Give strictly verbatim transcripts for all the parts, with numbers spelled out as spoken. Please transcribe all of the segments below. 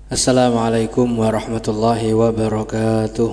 Assalamualaikum warahmatullahi wabarakatuh.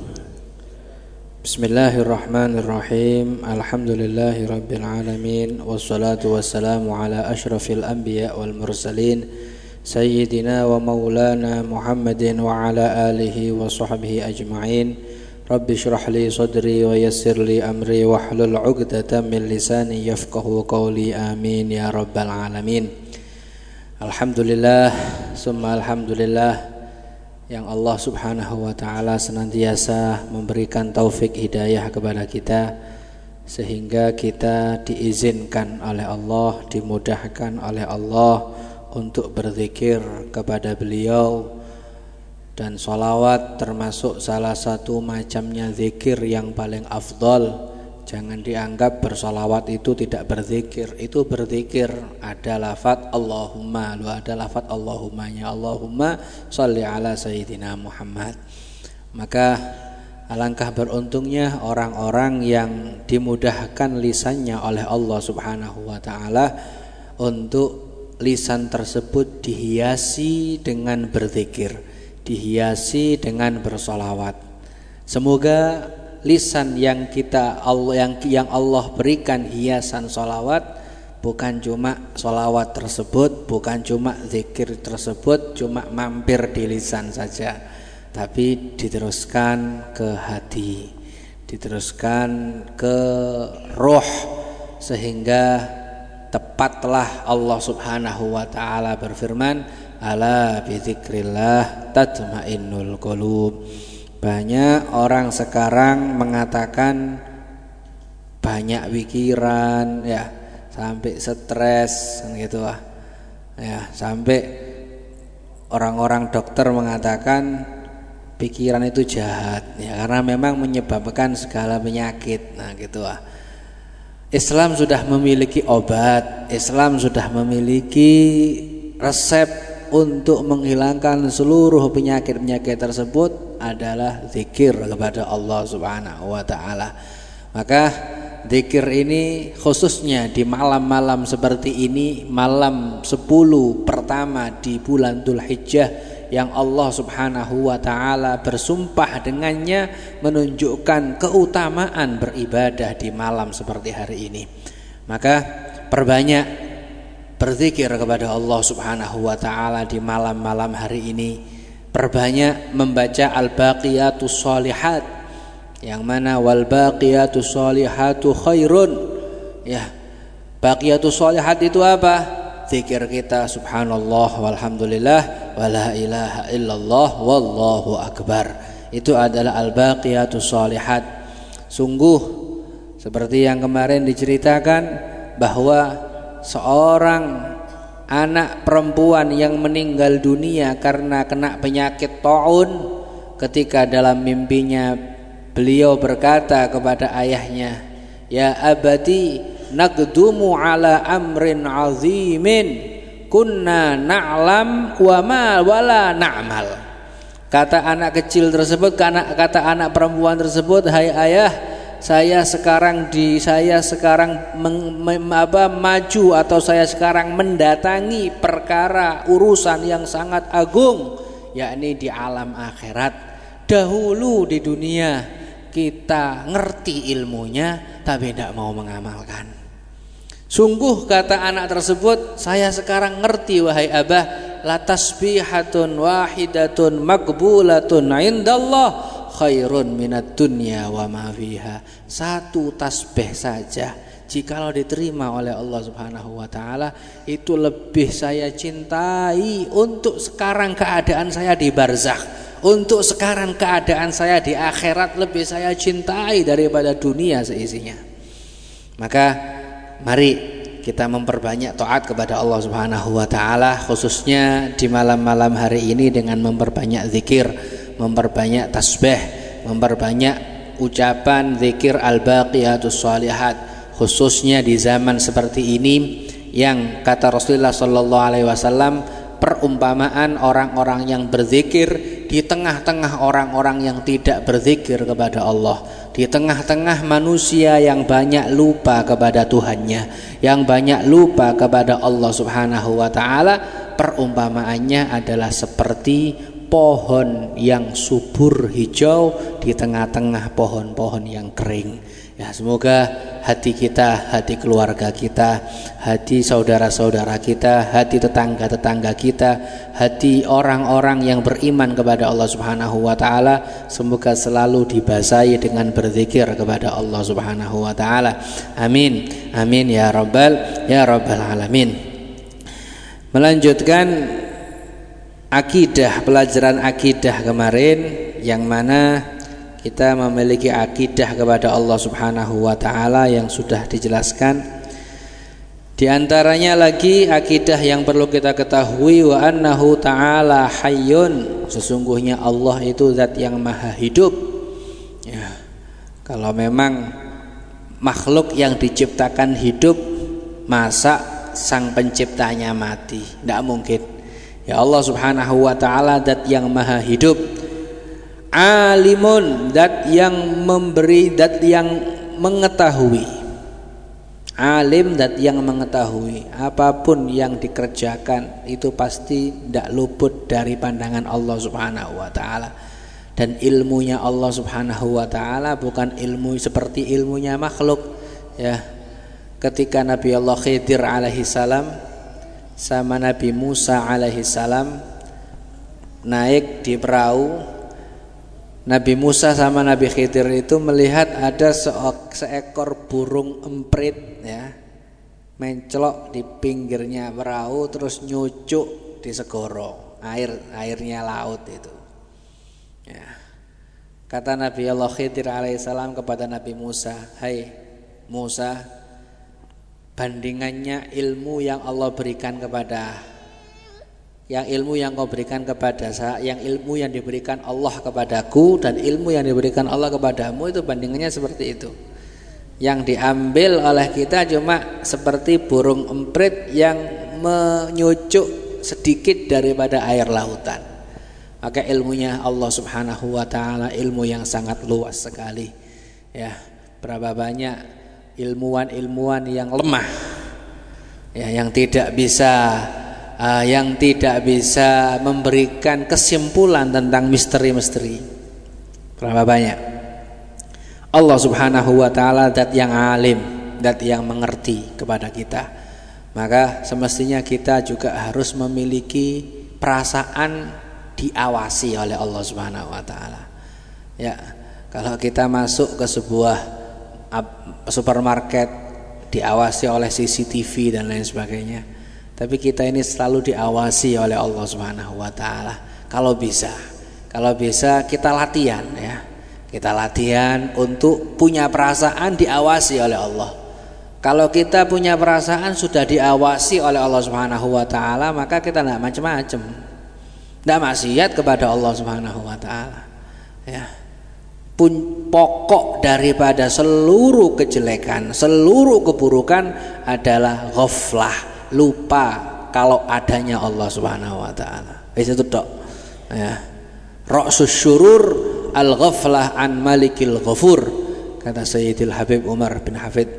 Bismillahirrahmanirrahim. Alhamdulillahi rabbil alamin. Wassalatu wassalamu ala ashrafil anbiya wal mursalin Sayyidina wa maulana Muhammadin wa ala alihi wa sahbihi ajma'in. Rabbi shrah li sadri wa yassir li amri wahlul 'uqdatam min lisani yafqahu qawli. Amin ya rabbal alamin. Alhamdulillah, summa alhamdulillah yang Allah subhanahu wa ta'ala senantiasa memberikan taufik hidayah kepada kita, sehingga kita diizinkan oleh Allah, dimudahkan oleh Allah untuk berzikir kepada beliau. Dan sholawat termasuk salah satu macamnya zikir yang paling afdol. Jangan dianggap bersolawat itu tidak berzikir. Itu berzikir. Ada lafaz Allahumma, lu ada lafaz Allahumma-nya. Allahumma sholli ala Sayyidina Muhammad. Maka alangkah beruntungnya orang-orang yang dimudahkan lisannya oleh Allah subhanahu wa ta'ala untuk lisan tersebut dihiasi dengan berzikir, dihiasi dengan bersolawat. Semoga lisan yang kita Allah yang yang Allah berikan hiasan solawat bukan cuma solawat tersebut, bukan cuma zikir tersebut cuma mampir di lisan saja, tapi diteruskan ke hati, diteruskan ke roh, sehingga tepatlah Allah subhanahu wa ta'ala berfirman, ala bizikrillah tatmainnul qulub. Banyak orang sekarang mengatakan banyak pikiran, ya, sampai stres kan gitu lah. Ya, sampai orang-orang dokter mengatakan pikiran itu jahat, ya, karena memang menyebabkan segala penyakit. Nah, gitu lah. Islam sudah memiliki obat, Islam sudah memiliki resep untuk menghilangkan seluruh penyakit-penyakit tersebut adalah zikir kepada Allah subhanahu wa ta'ala. Maka zikir ini khususnya di malam-malam seperti ini, malam sepuluh pertama di bulan Dzulhijjah, yang Allah subhanahu wa ta'ala bersumpah dengannya, menunjukkan keutamaan beribadah di malam seperti hari ini. Maka perbanyak berzikir kepada Allah subhanahu wa ta'ala di malam-malam hari ini. Perbanyak membaca al-baqiyatus sholihat, yang mana wal baqiyatus sholihatu khairun. Ya, baqiyatus sholihat itu apa? Zikir kita subhanallah walhamdulillah wala ilaha illallah wallahu akbar. Itu adalah al-baqiyatus sholihat. Sungguh seperti yang kemarin diceritakan bahwa seorang anak perempuan yang meninggal dunia karena kena penyakit taun, ketika dalam mimpinya beliau berkata kepada ayahnya, ya abati naqdumu ala amrin azimin kunna na'lam wa ma wala na'mal. Kata anak kecil tersebut, kata anak perempuan tersebut, hai ayah, saya sekarang di saya sekarang meng, me, apa, maju atau saya sekarang mendatangi perkara urusan yang sangat agung, yakni di alam akhirat. Dahulu di dunia kita ngerti ilmunya tapi tidak mau mengamalkan. Sungguh kata anak tersebut, saya sekarang ngerti wahai abah, la tasbihatun wahidatun maqbulatun indallah khairun minad dunya wa ma fiha. Satu tasbih saja jikalau diterima oleh Allah subhanahu wa ta'ala, itu lebih saya cintai untuk sekarang keadaan saya di barzakh, untuk sekarang keadaan saya di akhirat lebih saya cintai daripada dunia seisinya. Maka mari kita memperbanyak taat kepada Allah subhanahu wa ta'ala, khususnya di malam-malam hari ini dengan memperbanyak zikir, memperbanyak tasbih, memperbanyak ucapan zikir al-baqiyatus sholihat, khususnya di zaman seperti ini yang kata Rasulullah sallallahu alaihi wasallam, perumpamaan orang-orang yang berzikir di tengah-tengah orang-orang yang tidak berzikir kepada Allah, di tengah-tengah manusia yang banyak lupa kepada Tuhannya, yang banyak lupa kepada Allah subhanahu wa ta'ala. perumpamaannya adalah seperti pohon yang subur hijau di tengah-tengah pohon-pohon yang kering. Ya, semoga hati kita, hati keluarga kita, hati saudara-saudara kita, hati tetangga-tetangga kita, hati orang-orang yang beriman kepada Allah Subhanahu wa taala semoga selalu dibasahi dengan berzikir kepada Allah Subhanahu wa taala. Amin. Amin ya rabbal ya rabbal alamin. Melanjutkan akidah, pelajaran akidah kemarin yang mana kita memiliki akidah kepada Allah Subhanahu wa taala yang sudah dijelaskan. Di antaranya lagi akidah yang perlu kita ketahui, wa annahu ta'ala hayyun, sesungguhnya Allah itu zat yang maha hidup. Ya. Kalau memang makhluk yang diciptakan hidup, masa sang penciptanya mati? Tidak mungkin. Ya, Allah Subhanahu wa taala zat yang maha hidup. Alimun, zat yang memberi, zat yang mengetahui. Alim, zat yang mengetahui. Apapun yang dikerjakan itu pasti tidak luput dari pandangan Allah Subhanahu wa taala. Dan ilmunya Allah Subhanahu wa taala bukan ilmu seperti ilmunya makhluk. Ya. Ketika Nabi Allah Khidir alaihi salam sama Nabi Musa alaihi salam naik di perahu, Nabi Musa sama Nabi Khidir itu melihat ada seekor burung emprit ya, mencelok di pinggirnya perahu terus nyucuk di segoro air, airnya laut itu ya. Kata Nabi Allah Khidir alaihissalam kepada Nabi Musa, hai Musa, bandingannya ilmu yang Allah berikan kepada yang ilmu yang kau berikan kepada saya, yang ilmu yang diberikan Allah kepadaku dan ilmu yang diberikan Allah kepadamu itu bandingannya seperti itu. Yang diambil oleh kita cuma seperti burung emprit yang menyucuk sedikit daripada air lautan. Maka ilmunya Allah Subhanahu wa taala ilmu yang sangat luas sekali. Ya, berapa banyak ilmuwan-ilmuwan yang lemah. Ya, yang tidak bisa Uh, yang tidak bisa memberikan kesimpulan tentang misteri-misteri. Berapa banyak? Allah Subhanahu wa taala zat yang alim, zat yang mengerti kepada kita. Maka semestinya kita juga harus memiliki perasaan diawasi oleh Allah Subhanahu wa taala. Ya, kalau kita masuk ke sebuah supermarket diawasi oleh C C T V dan lain sebagainya. Tapi kita ini selalu diawasi oleh Allah Subhanahu wa taala. Kalau bisa, kalau bisa kita latihan ya. Kita latihan untuk punya perasaan diawasi oleh Allah. Kalau kita punya perasaan sudah diawasi oleh Allah Subhanahu wa taala, maka kita tidak macam-macam. Tidak maksiat kepada Allah Subhanahu wa taala. Ya. Pun pokok daripada seluruh kejelekan, seluruh keburukan adalah ghaflah, lupa kalau adanya Allah Subhanahu wa taala. Itu tok. Ya. Ra'sus syurur al-ghaflah an malikil ghafur, kata Sayyidil Habib Umar bin Hafid.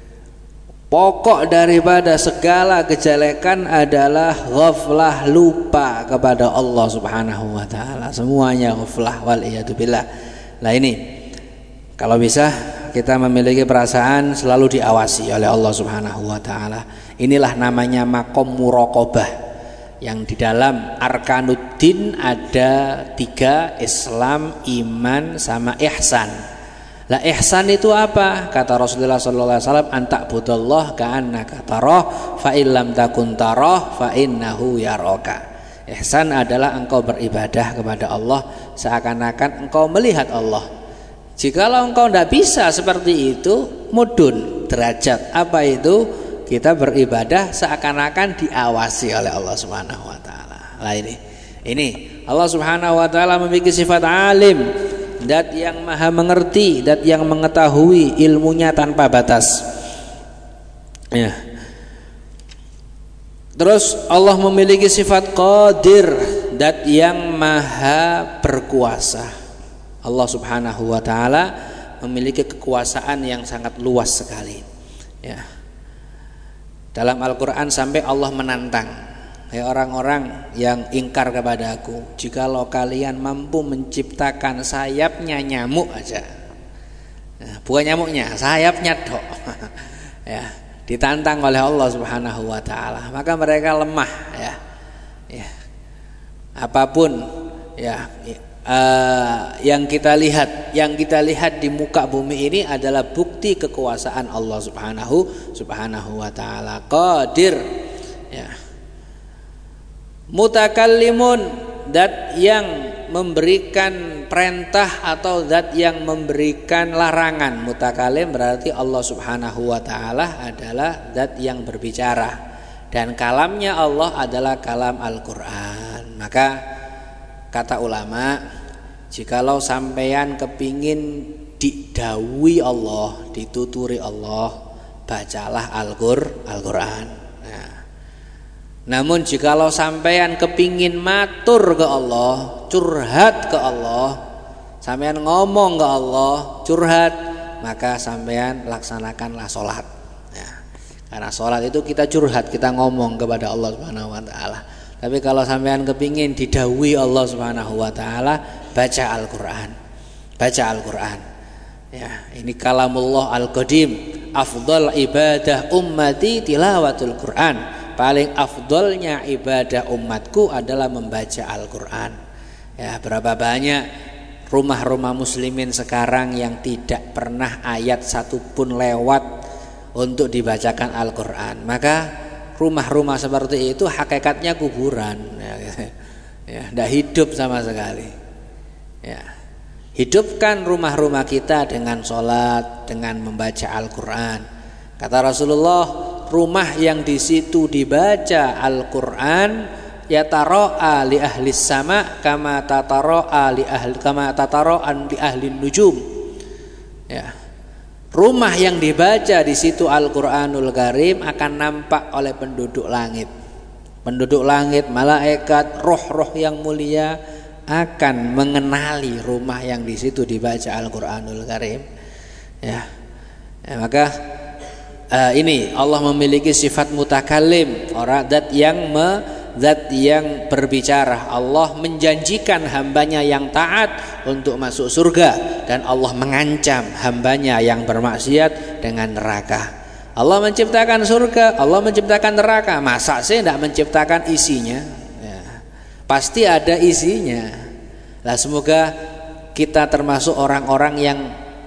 Pokok daripada segala kejelekan adalah ghaflah, lupa kepada Allah Subhanahu wa taala. Semuanya ghaflah wal iyadu billah. Nah ini kalau bisa kita memiliki perasaan selalu diawasi oleh Allah Subhanahu wa taala. Inilah namanya makom muraqabah, yang di dalam arkanuddin ada tiga, Islam, iman, sama ihsan. Lah ihsan itu apa? Kata Rasulullah sallallahu alaihi wasallam, anta'budallah ka'annaka tarah fa illam takun tarah fa innahu yaraka. Ihsan adalah engkau beribadah kepada Allah seakan-akan engkau melihat Allah. Jikalau engkau tidak bisa seperti itu, mudun derajat. Apa itu? Kita beribadah seakan-akan diawasi oleh Allah Subhanahu wa taala. Lah ini. Ini Allah Subhanahu wa taala memiliki sifat alim, zat yang maha mengerti, zat yang mengetahui, ilmunya tanpa batas. Ya. Terus Allah memiliki sifat qadir, zat yang maha berkuasa. Allah Subhanahu wa taala memiliki kekuasaan yang sangat luas sekali. Ya. Dalam Al-Qur'an sampai Allah menantang. hai orang-orang yang ingkar kepadaku, jikalau kalian mampu menciptakan sayapnya nyamuk aja, nah, bukan nyamuknya, sayapnya dok, ya, ditantang oleh Allah Subhanahu Wa Taala, maka mereka lemah, ya, ya, apapun, ya, uh, yang kita lihat, yang kita lihat di muka bumi ini adalah bukti kekuasaan Allah Subhanahu Subhanahu Wa Taala, qadir, ya. Mutakallimun, zat yang memberikan perintah atau zat yang memberikan larangan. Mutakallim berarti Allah Subhanahu Wa Taala adalah zat yang berbicara, dan kalamnya Allah adalah kalam Al-Quran. Maka kata ulama, jikalau sampeyan kepingin didawui Allah, dituturi Allah, bacalah Al-Qur, Al-Quran. Namun jikalau sampeyan kepingin matur ke Allah, curhat ke Allah, sampeyan ngomong ke Allah, curhat, maka sampeyan laksanakanlah sholat, ya. Karena sholat itu kita curhat, kita ngomong kepada Allah Subhanahu Wa Taala. Tapi kalau sampeyan kepingin didawui Allah Subhanahu Wa Taala, baca Al-Quran, baca Al-Quran. Ya, ini kalamullah Al-Qadim. Afdal ibadah ummati tilawatul Quran. Paling afdolnya ibadah umatku adalah membaca Al-Quran. Ya, berapa banyak rumah-rumah muslimin sekarang yang tidak pernah ayat satupun lewat untuk dibacakan Al-Quran. Maka rumah-rumah seperti itu hakikatnya kuburan, ya, ya, tidak hidup sama sekali. Ya, hidupkan rumah-rumah kita dengan sholat, dengan membaca Al-Quran. Kata Rasulullah, rumah yang di situ dibaca Al-Quran yataro'a li ahli sama kama tataro'a li ahli kama tataro'an li ahli nujum. Ya. Rumah yang dibaca di situ Al-Quranul Karim akan nampak oleh penduduk langit. Penduduk langit, malaikat, roh-roh yang mulia akan mengenali rumah yang di situ dibaca Al-Quranul Karim. Ya. Ya, maka Uh, ini Allah memiliki sifat mutakallim, orang zat yang me, zat yang berbicara. Allah menjanjikan hambanya yang taat untuk masuk surga, dan Allah mengancam hambanya yang bermaksiat dengan neraka. Allah menciptakan surga, Allah menciptakan neraka. Masa sih tidak menciptakan isinya? Ya, pasti ada isinya. Lah, semoga kita termasuk orang-orang yang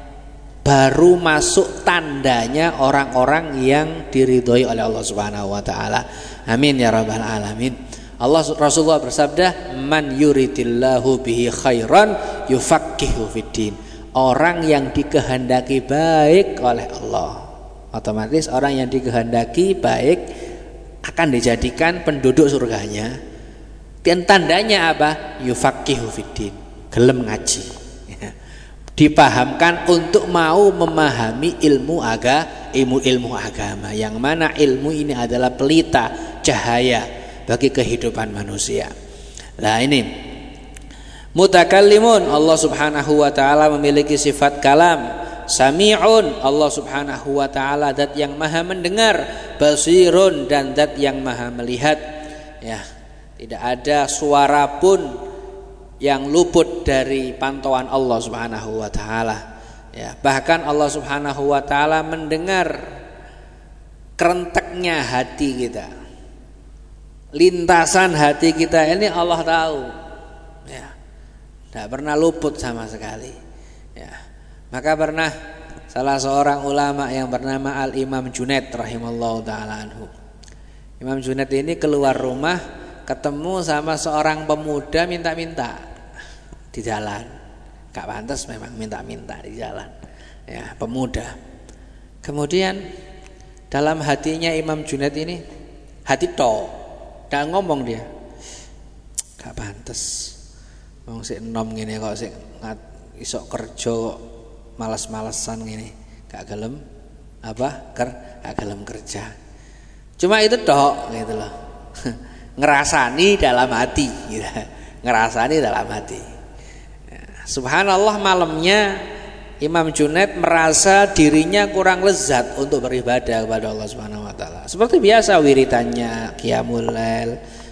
baru masuk tandanya orang-orang yang diridhoi oleh Allah Subhanahu Wa Taala. Amin ya rabbal alamin. Allah Rasulullah bersabda, man yuridillahu bihi khairan yufaqihu fiddin. Orang yang dikehendaki baik oleh Allah, otomatis orang yang dikehendaki baik akan dijadikan penduduk surganya. Dan tandanya apa? Yufaqihu fiddin, gelem ngaji. Dipahamkan untuk mau memahami ilmu aga, ilmu ilmu agama, yang mana ilmu ini adalah pelita cahaya bagi kehidupan manusia. Nah, ini mutakallimun, Allah Subhanahu Wa Taala memiliki sifat kalam. Sami'un, Allah Subhanahu Wa Taala zat yang maha mendengar. Basirun, dan zat yang maha melihat. Ya, tidak ada suara pun yang luput dari pantauan Allah Subhanahu Wa Taala. Ya, bahkan Allah Subhanahu Wa Taala mendengar kerenteknya hati kita, lintasan hati kita ini Allah tahu. Ya, tidak pernah luput sama sekali. Ya, maka pernah salah seorang ulama yang bernama Al Imam Junaid rahimallahu taala anhu. Imam Junaid ini keluar rumah, ketemu sama seorang pemuda minta-minta di jalan. Gak pantas memang minta-minta di jalan, ya, pemuda. Kemudian dalam hatinya Imam Junaid ini, hati to, dan ngomong dia, gak pantas wong sik enom ngene kok sik isok kerja kok malas-malesan ngene, gak gelem apa ker gak gelem kerja. Cuma itu tok gitu loh. Ngerasani dalam hati gitu. Ngerasani dalam hati. Subhanallah, malamnya Imam Junaid merasa dirinya kurang lezat untuk beribadah kepada Allah Subhanahu Wa Taala. Seperti biasa wiritannya, qiyamul lail,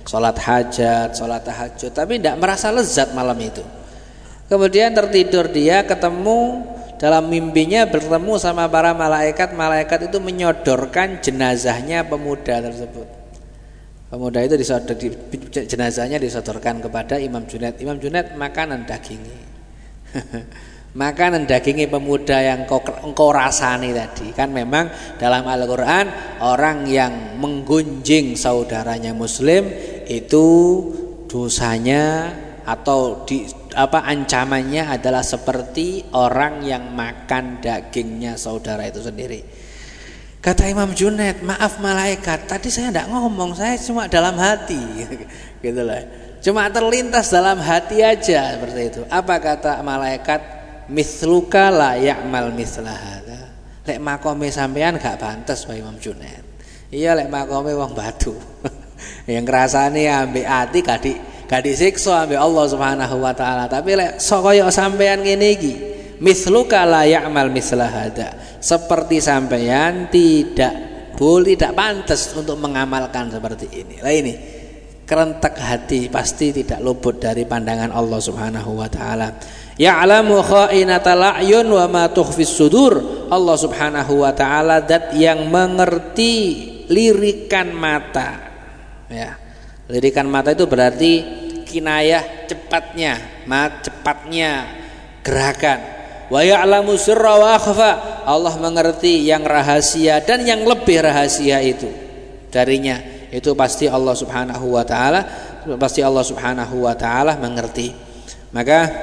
sholat hajat, sholat tahajud, tapi tidak merasa lezat malam itu. Kemudian tertidur dia, ketemu dalam mimpinya bertemu sama para malaikat. Malaikat itu menyodorkan jenazahnya pemuda tersebut. Pemuda itu disodor, jenazahnya disodorkan kepada Imam Junaid. Imam Junaid makanan dagingi. Makanan dagingi pemuda yang engkau, engkau rasani tadi. Kan memang dalam Al-Quran orang yang menggunjing saudaranya muslim itu dosanya atau di, apa ancamannya adalah seperti orang yang makan dagingnya saudara itu sendiri. Kata Imam Junaid, maaf malaikat, tadi saya tidak ngomong, saya cuma dalam hati. Gitu lah. Cuma terlintas dalam hati aja seperti itu. Apa kata malaikat? Mithluka la ya'mal mithla hadza. Lek makome sampean gak pantes Pak Imam Junaid. Iya lek makome wong batu. Yang ngrasani ambek ati gak di gak disiksa ambek Allah Subhanahu wa taala. Tapi lek kaya sampean ngene iki, mithluka la ya'mal mithla hadza. Seperti sampean tidak boleh, tidak pantas untuk mengamalkan seperti ini. Lah ini kerentek hati pasti tidak luput dari pandangan Allah Subhanahu wa taala. Ya'lamu kha'inatal a'yun wa ma tukhfis sudur. Allah Subhanahu wa taala zat yang mengerti lirikan mata. Ya. Lirikan mata itu berarti kinayah cepatnya, mat cepatnya gerakan. Wa ya'lamu sirra wa akhfa. Allah mengerti yang rahasia dan yang lebih rahasia itu darinya. Itu pasti Allah Subhanahu wa taala, pasti Allah Subhanahu wa taala mengerti. Maka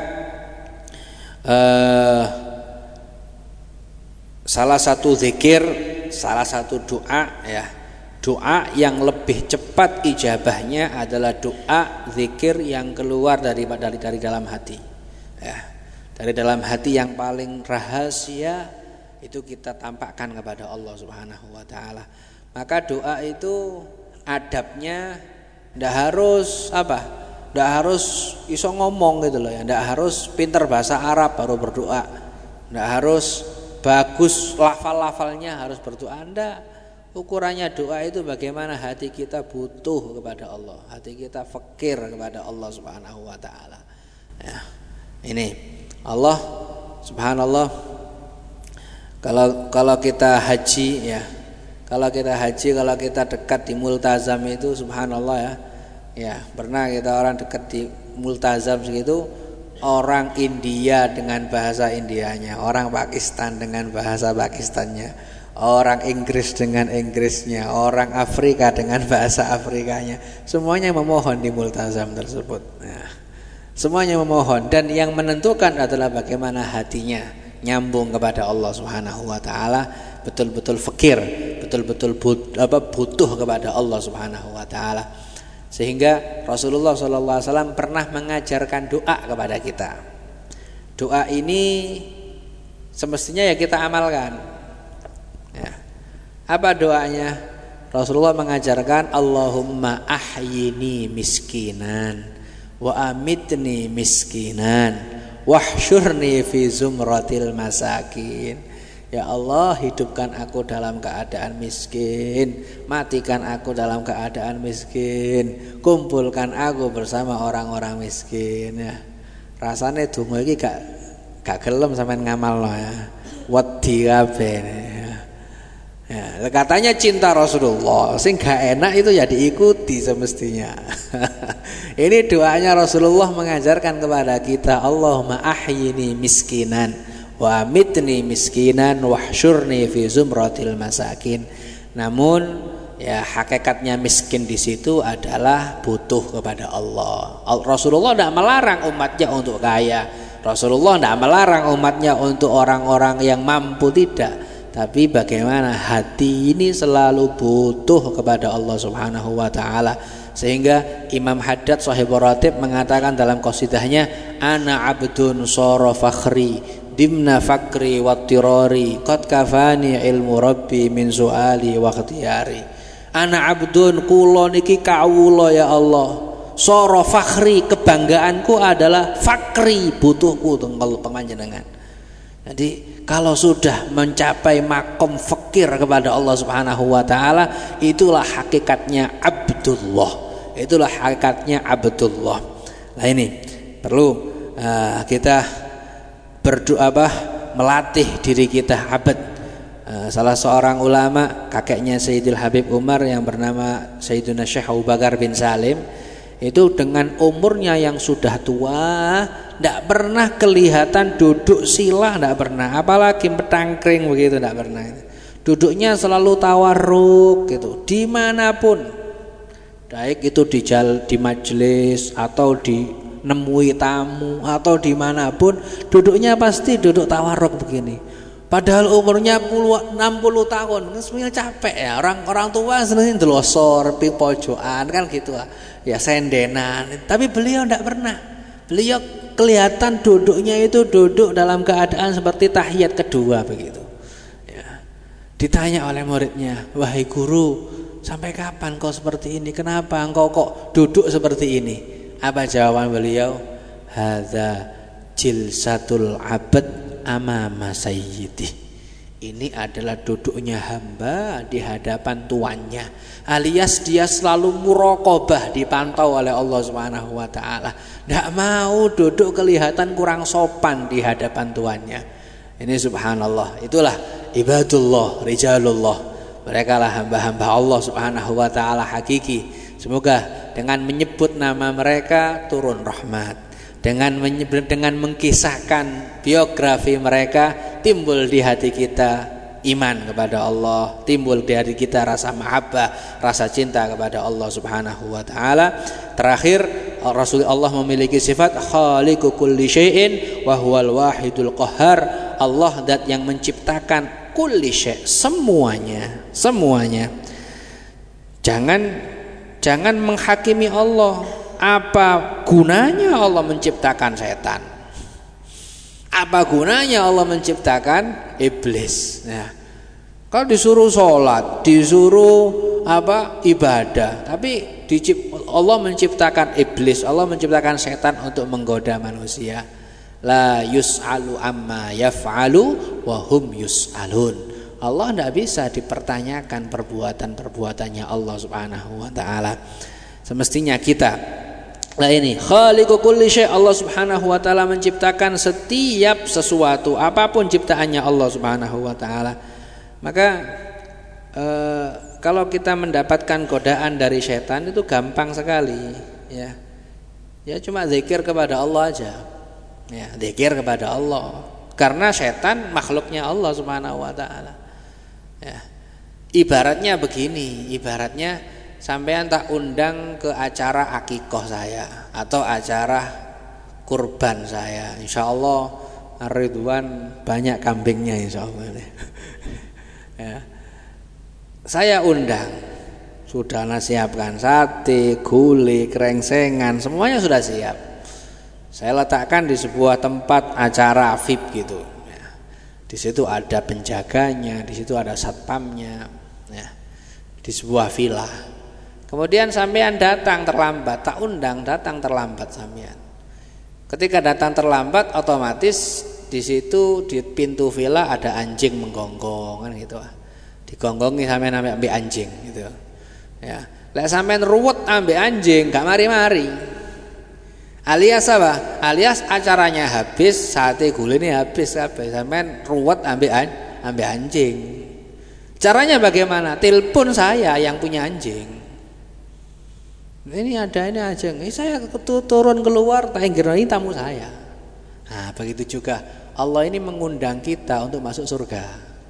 Uh, salah satu zikir, salah satu doa ya, doa yang lebih cepat ijabahnya adalah doa zikir yang keluar dari dari dari dalam hati ya, dari dalam hati yang paling rahasia itu kita tampakkan kepada Allah Subhanahu wa taala. Maka doa itu adabnya tidak harus apa? Tidak harus iso ngomong gitu loh ya. Tidak harus pinter bahasa Arab baru berdoa. Tidak harus bagus lafal-lafalnya harus berdoa. Tidak. Ukurannya doa itu bagaimana hati kita butuh kepada Allah, hati kita fakir kepada Allah Subhanahu wa taala. Ya. Ini Allah Subhanallah. Kalau kalau kita haji ya. Kalau kita haji, kalau kita dekat di multazam itu subhanallah ya. Ya, pernah kita orang dekat di multazam segitu, orang India dengan bahasa Indianya, orang Pakistan dengan bahasa Pakistannya, orang Inggris dengan Inggrisnya, orang Afrika dengan bahasa Afrikanya. Semuanya memohon di multazam tersebut. Nah, semuanya memohon dan yang menentukan adalah bagaimana hatinya nyambung kepada Allah Subhanahu wa taala, betul-betul fakir, betul-betul but, apa, butuh kepada Allah Subhanahu wa taala. Sehingga Rasulullah shallallahu alaihi wasallam pernah mengajarkan doa kepada kita. Doa ini semestinya ya kita amalkan ya. Apa doanya? Rasulullah mengajarkan Allahumma ahyini miskinan wa amitni miskinan wahsyurni fi zumratil masakin. Ya Allah, hidupkan aku dalam keadaan miskin, matikan aku dalam keadaan miskin, kumpulkan aku bersama orang-orang miskin ya. Rasane donga iki gak gak gelem sampean ngamalno ya. Wedi kabeh ya. Ya, katanya cinta Rasulullah, sing gak enak itu ya diikuti semestinya. Ini doanya Rasulullah mengajarkan kepada kita, Allahumma ahyini miskinan wa amitni miskinan wahsyurni fi zumratil masakin. Namun ya hakikatnya miskin di situ adalah butuh kepada Allah. Rasulullah tidak melarang umatnya untuk kaya. Rasulullah tidak melarang umatnya untuk orang-orang yang mampu, tidak. Tapi bagaimana hati ini selalu butuh kepada Allah Subhanahu wa taala. Sehingga Imam Haddad Shahibur Ratib mengatakan dalam qasidahnya, ana abdun sara fakhri dimna fakri wattirari qad kafani ilmu rabbi min suali wa ikhtiyari. Ana abdun, kula niki kawula ya Allah, sara fakhri, kebanggaanku adalah fakri, butuhku tenggal panjenengan. Jadi kalau sudah mencapai makom fakir kepada Allah Subhanahu wa taala, itulah hakikatnya abdullah. Itulah hakikatnya abdullah. Nah ini perlu uh, kita berdoa apa melatih diri kita abad. Uh, salah seorang ulama kakeknya Sayyidil Habib Umar yang bernama Sayyiduna Syekh Abu Bakar bin Salim, itu dengan umurnya yang sudah tua tidak pernah kelihatan duduk sila, tidak pernah, apalagi petangkring begitu, tidak pernah. Duduknya selalu tawarruk gitu dimanapun, baik itu di jal, di majelis atau di nemui tamu atau dimanapun, duduknya pasti duduk tawarruk begini. Padahal umurnya enam puluh tahun, sebenarnya capek ya. Orang orang tua seneng delosor, pi pojokan kan gitu ya, sendenan. Tapi beliau tidak pernah. Beliau kelihatan duduknya itu duduk dalam keadaan seperti tahiyat kedua begitu. Ya. Ditanya oleh muridnya, wahai guru, sampai kapan kau seperti ini? Kenapa engkau kok duduk seperti ini? Apa jawaban beliau? Hadza jilsatul abad amama sayyidi. Ini adalah duduknya hamba di hadapan tuannya, alias dia selalu muraqabah, dipantau oleh Allah Subhanahu wa taala. Enggak mau duduk kelihatan kurang sopan di hadapan tuannya. Ini subhanallah. Itulah ibadullah, rijalullah. Mereka lah hamba-hamba Allah Subhanahu wa taala hakiki. Semoga dengan menyebut nama mereka turun rahmat. Dengan menyebut, dengan mengkisahkan biografi mereka, timbul di hati kita iman kepada Allah, timbul di hati kita rasa mahabbah, rasa cinta kepada Allah Subhanahu wa taala. Terakhir, Rasulullah memiliki sifat khaliqu kulli syai'in wa huwal wahidul qahhar. Allah zat yang menciptakan kulli syai', semuanya, semuanya. Jangan jangan menghakimi Allah. Apa gunanya Allah menciptakan setan? Apa gunanya Allah menciptakan iblis? Nah, kalau disuruh sholat, disuruh apa ibadah, tapi Allah menciptakan iblis, Allah menciptakan setan untuk menggoda manusia. La yus'alu amma yaf'alu wa hum yus'alun. Allah tidak bisa dipertanyakan perbuatan-perbuatannya Allah Subhanahu wa taala. Semestinya kita lah ini khaliqu kulli syai', Allah Subhanahu wa taala menciptakan setiap sesuatu, apapun ciptaannya Allah Subhanahu wa taala. Maka eh, kalau kita mendapatkan godaan dari setan itu gampang sekali ya. Ya cuma zikir kepada Allah aja. Ya, zikir kepada Allah. Karena setan makhluknya Allah Subhanahu wa taala. Ya. Ibaratnya begini, ibaratnya sampean tak undang ke acara akikoh saya atau acara kurban saya, insya Allah Ridwan banyak kambingnya insya Allah. Ya. Saya undang, sudah siapkan sate, gulai, krengsengan, semuanya sudah siap. Saya letakkan di sebuah tempat acara V I P gitu. Ya. Di situ ada penjaganya, di situ ada satpamnya, ya. Di sebuah villa. Kemudian sampean datang terlambat, tak undang, datang terlambat sampean. Ketika datang terlambat, otomatis di situ di pintu villa ada anjing menggonggong kan gitu. Digonggongi sampean ambek ambek anjing gitu. Ya. Lek sampean ruwet ambek anjing, gak mari-mari. Alias apa? Alias acaranya habis, sate gulene habis kabeh. Sampean ruwet ambek ambek anjing. Caranya bagaimana? Telepon saya yang punya anjing. Ini ada ini aja, ini saya turun keluar, tak ingin ini tamu saya. Nah begitu juga Allah ini mengundang kita untuk masuk surga.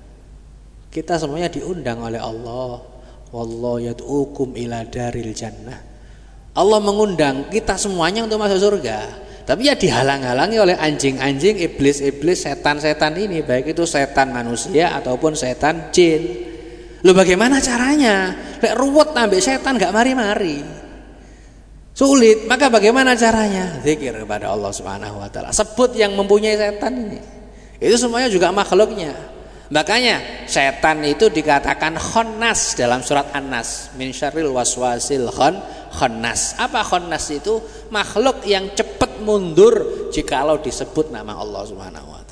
Kita semuanya diundang oleh Allah. Wallahu yad'ukum ila daril jannah. Allah mengundang kita semuanya untuk masuk surga. Tapi ya dihalang-halangi oleh anjing-anjing, iblis-iblis, setan-setan ini, baik itu setan manusia ataupun setan jin. Loh bagaimana caranya? Lek ruwet ambek setan gak mari-mari. Sulit, maka bagaimana caranya? Zikir kepada Allah Subhanahu wa taala. Sebut yang mempunyai setan ini. Itu semuanya juga makhluknya. Makanya setan itu dikatakan khannas dalam surat An-Nas, min syarril waswasil khan khannas. Apa khannas itu? Makhluk yang cepat mundur jikalau disebut nama Allah Subhanahu wa taala.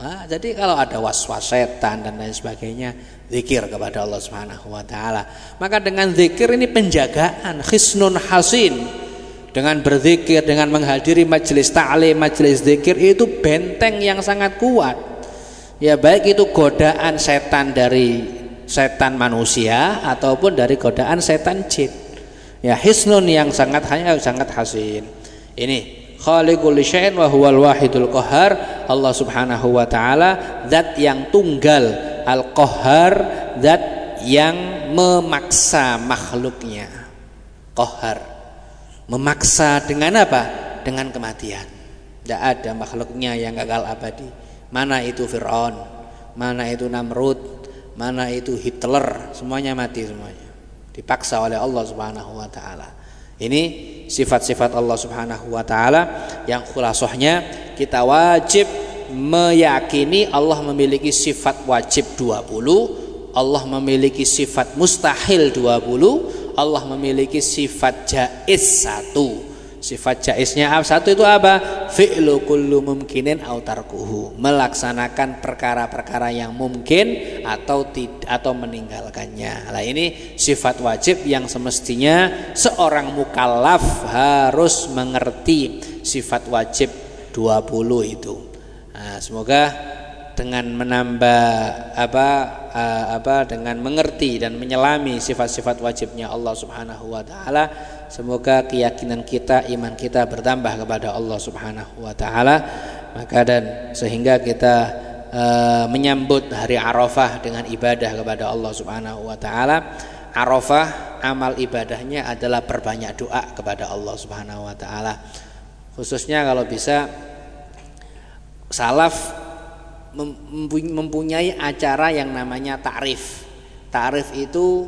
Nah, jadi kalau ada was-was setan dan lain sebagainya, zikir kepada Allah Subhanahu wa taala. Maka dengan zikir ini penjagaan, hisnun hasin. Dengan berzikir, dengan menghadiri majelis ta'lim, majelis zikir itu benteng yang sangat kuat. Ya, baik itu godaan setan dari setan manusia ataupun dari godaan setan jin. Ya, hisnun yang sangat hanya sangat hasin. Ini khaliqul syai'in wa huwal wahidul qahhar. Allah Subhanahu wa taala zat yang tunggal, al-qahhar, zat yang memaksa makhluknya. Qahhar, memaksa dengan apa? Dengan kematian. Tidak ada makhluknya yang kekal abadi. Mana itu Fir'aun, mana itu Namrud, mana itu Hitler, semuanya mati semuanya. Dipaksa oleh Allah Subhanahu wa taala. Ini sifat-sifat Allah Subhanahu wa taala yang khulasohnya kita wajib meyakini Allah memiliki sifat wajib dua puluh, Allah memiliki sifat mustahil dua puluh, Allah memiliki sifat jaiz satu. Sifat jaiznya satu itu apa? Fi'lu kullu mumkinin aw tarkuhu, melaksanakan perkara-perkara yang mungkin atau tidak atau meninggalkannya. Nah, ini sifat wajib yang semestinya seorang mukallaf harus mengerti sifat wajib dua puluh itu. Nah, semoga dengan menambah apa uh, apa dengan mengerti dan menyelami sifat-sifat wajibnya Allah Subhanahu wa taala, semoga keyakinan kita, iman kita bertambah kepada Allah Subhanahu wa taala. Maka dan sehingga kita uh, menyambut hari Arafah dengan ibadah kepada Allah Subhanahu wa taala. Arafah amal ibadahnya adalah perbanyak doa kepada Allah Subhanahu wa taala. Khususnya kalau bisa salaf mempunyai acara yang namanya ta'rif. Ta'rif itu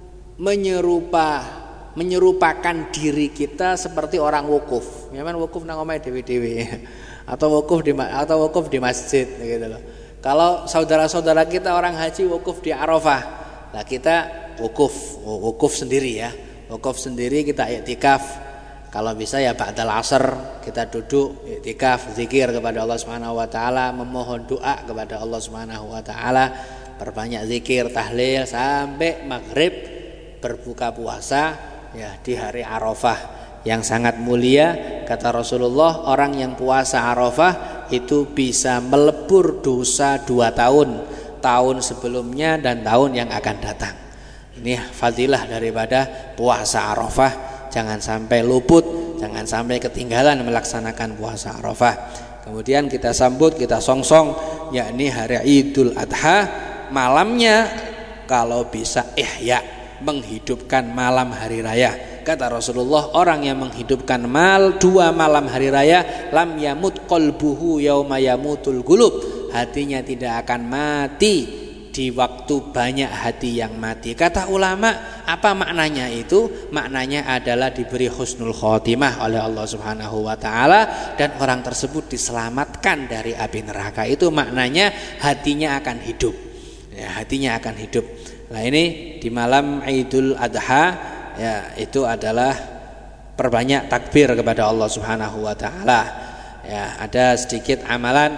menyerupa menyerupakan diri kita seperti orang wukuf. Memang wukuf nang omahe dhewe-dhewe atau wukuf di atau wukuf di masjid gitu loh. Kalau saudara-saudara kita orang haji wukuf di Arafah, nah kita wukuf, wukuf sendiri ya. Wukuf sendiri kita i'tikaf. Kalau bisa ya ba'dal asar kita duduk i'tikaf, zikir kepada Allah Subhanahu wa taala, memohon doa kepada Allah Subhanahu wa taala, perbanyak zikir, tahlil sampai maghrib berbuka puasa ya di hari Arafah yang sangat mulia. Kata Rasulullah, orang yang puasa Arafah itu bisa melebur dosa dua tahun, tahun sebelumnya dan tahun yang akan datang. Ini fadilah daripada puasa Arafah. Jangan sampai luput, jangan sampai ketinggalan melaksanakan puasa Arafah. Kemudian kita sambut, kita songsong, yakni hari Idul Adha. Malamnya kalau bisa ihya, menghidupkan malam hari raya. Kata Rasulullah, orang yang menghidupkan mal dua malam hari raya, lam yamut qalbuhu yauma yamutul qulub, hatinya tidak akan mati di waktu banyak hati yang mati. Kata ulama, apa maknanya itu? Maknanya adalah diberi husnul khotimah oleh Allah Subhanahu wa taala dan orang tersebut diselamatkan dari api neraka. Itu maknanya hatinya akan hidup. Ya, hatinya akan hidup. Nah, ini di malam Idul Adha ya, itu adalah perbanyak takbir kepada Allah Subhanahu wa taala. Ya, ada sedikit amalan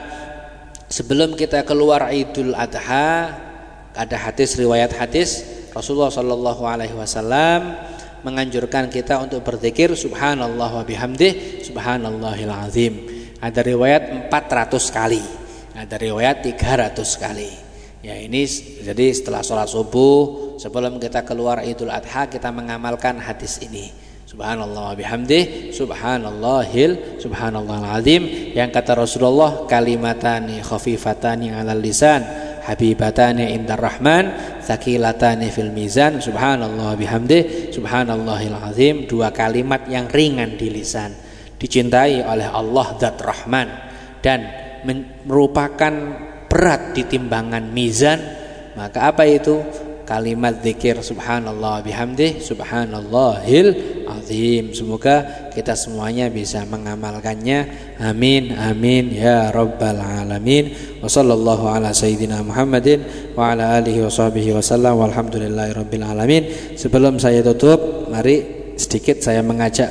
sebelum kita keluar Idul Adha. Ada hadis, riwayat hadis Rasulullah Shallallahu Alaihi Wasallam menganjurkan kita untuk berzikir Subhanallah wa bihamdih Subhanallahil azim. Ada riwayat empat ratus kali, ada riwayat tiga ratus kali. Ya, ini jadi setelah sholat subuh, sebelum kita keluar Idul Adha, kita mengamalkan hadis ini. Subhanallah wa bihamdih Subhanallahil Subhanallahil azim, yang kata Rasulullah, kalimatani khafifatani 'alal lisan habibatani indar rahman tsaqilatani fil mizan. Subhanallah bihamdih Subhanallahil azim, dua kalimat yang ringan di lisan, dicintai oleh Allah zat Rahman dan merupakan berat di timbangan mizan. Maka apa itu? Kalimat zikir Subhanallah bihamdih Subhanallahil azim. Semoga kita semuanya bisa mengamalkannya. Amin amin ya rabbal alamin. Wa sallallahu ala sayyidina Muhammadin wa ala alihi wa sahbihi wasallam walhamdulillahi rabbil alamin. Sebelum saya tutup, mari sedikit saya mengajak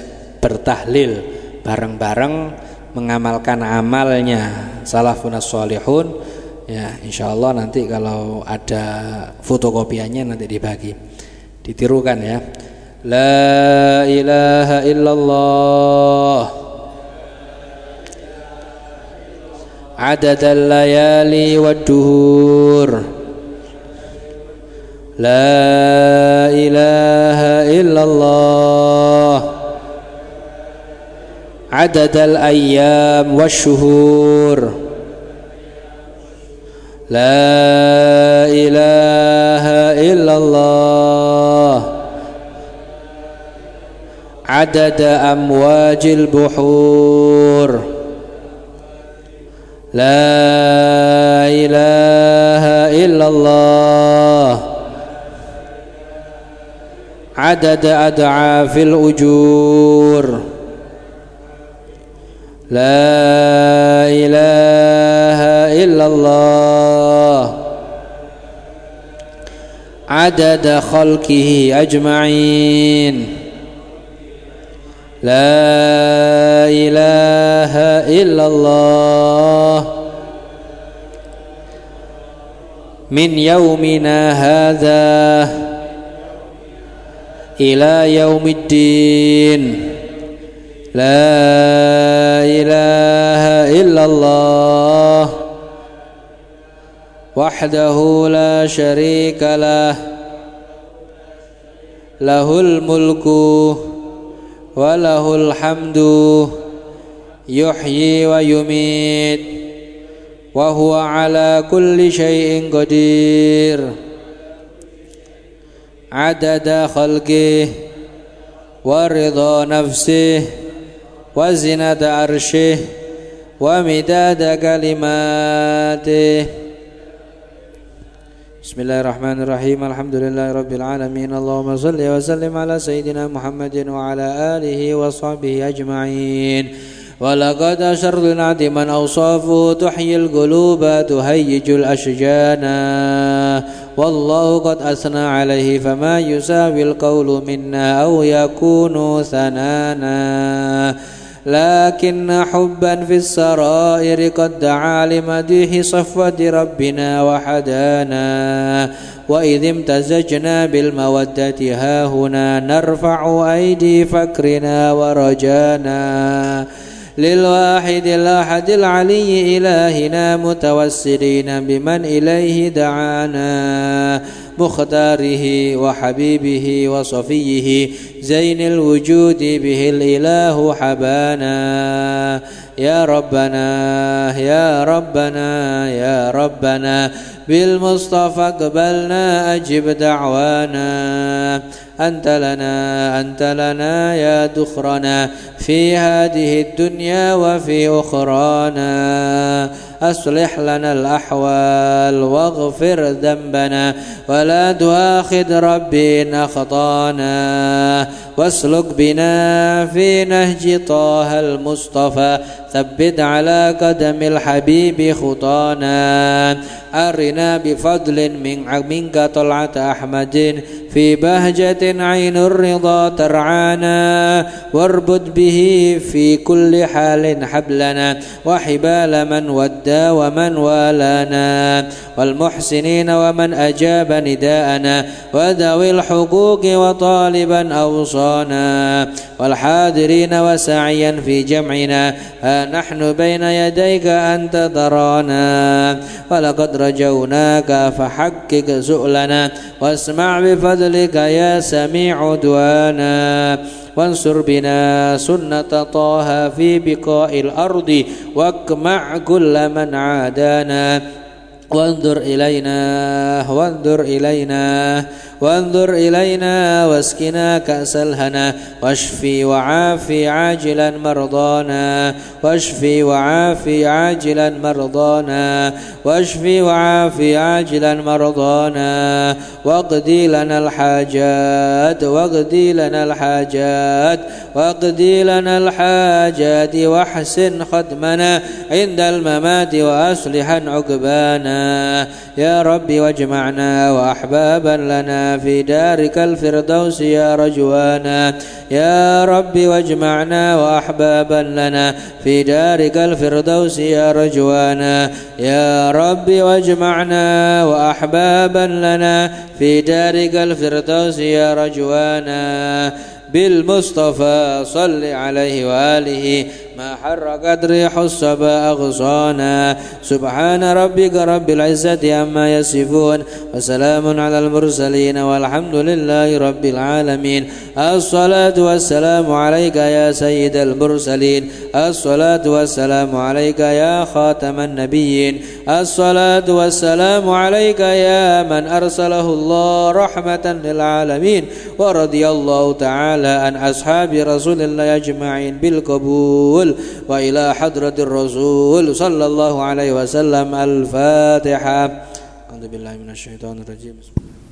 bertahlil bareng-bareng, mengamalkan amalnya salafun as-salihun. Ya, insya Allah nanti kalau ada fotokopiannya nanti dibagi, ditirukan ya. La ilaha illallah adadal layali wad duhur. La ilaha illallah adadal ayyam wasyuhur. La ilaha illallah adada amwajil buhur. La ilaha illallah adada ad'afil ujur. La ilaha illallah adada khalqihi ajma'in. La ilaha illallah min yaumina hadha ila yaumiddin. La ilaha illallah wahdahu la syarika lah lahul mulku wa lahul hamdu yuhyi wa yumit wa huwa ala kulli syai'in qadir. Adada khalqihi wa ridha nafsihi wa zinata arshih wa midada kalimatih. Bismillahirrahmanirrahim. Alhamdulillahi rabbil alamin. Allahumma salli wa sallim ala sayyidina Muhammadin wa ala alihi wa sahbihi ajma'in. Wa laqad asharna man awsafu tuhyil quluba tuhayyijul ashjana. Wallahu qad asna alaihi fama yusawil qawlu minna aw yakunu thanana. لكن حبا في السرائر قد دعا لمديح صفوة ربنا وحدانا. وإذ امتزجنا بالمودة هاهنا نرفع أيدي فكرنا ورجانا للواحد الأحد العلي إلهنا متوسلين بمن إليه دعانا مختاره وحبيبه وصفيه زين الوجود به الإله حبانا. يا ربنا يا ربنا يا ربنا بالمصطفى اقبلنا أجب دعوانا. أنت لنا أنت لنا يا دخرنا في هذه الدنيا وفي أخرانا. أصلح لنا الأحوال واغفر ذنبنا ولا تؤاخذ ربي إن أخطانا. واسلك بنا في نهج طه المصطفى ثبت على قدم الحبيب خطانا. أرنا بفضل من منك طلعة أحمد في بهجة عين الرضا ترعانا. واربط به في كل حال حبلنا وحبال من ودى ومن والانا والمحسنين ومن أجاب نداءنا وذوي الحقوق وطالبا أوصانا والحاضرين وسعيا في جمعنا. ها نحن بين يديك أنت ترانا ولقد رجوناك فحقق سؤلنا واسمع بفضلك يا سميع دعانا. وانصر بنا سنة طه في بقاء الأرض واقمع كل من عادانا. وانظر إلينا وانظر إلينا وانظر إلينا واسقنا كأس الهنا واشفي وعافي عاجلا مرضانا. واشفي وعافي عاجلا مرضانا واشفي وعافي عاجلا مرضانا. واقضي لنا الحاجات واقضي لنا الحاجات واقضي لنا الحاجات واحسن ختمنا عند الممات وأصلحا عقبانا. يا رب واجمعنا وأحبابا لنا لنا في دارك الفردوس يا رجوانا يا رب واجمعنا وأحبابا لنا في دارك الفردوس يا رجوانا يا رب واجمعنا وأحبابا لنا في دارك الفردوس يا رجوانا بالمصطفى صل عليه وآله ما حرقت ريح الصبا أغصانا سبحان ربك رب العزة عما يصفون وسلام على المرسلين والحمد لله رب العالمين. الصلاة والسلام عليك يا سيد المرسلين الصلاة والسلام عليك يا خاتم النبيين الصلاة والسلام عليك يا من أرسله الله رحمة للعالمين ورضي الله تعالى عن أصحاب رسول الله أجمعين بالقبول وإلى حضرة الرسول صلى الله عليه وسلم. الفاتحة. أعوذ بالله من الشيطان الرجيم.